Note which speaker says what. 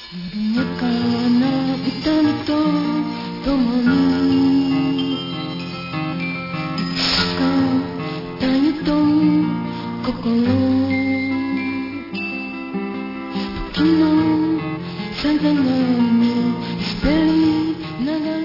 Speaker 1: 緩やかな痛みとともにいつか太陽と心時のさざ波に滑りながら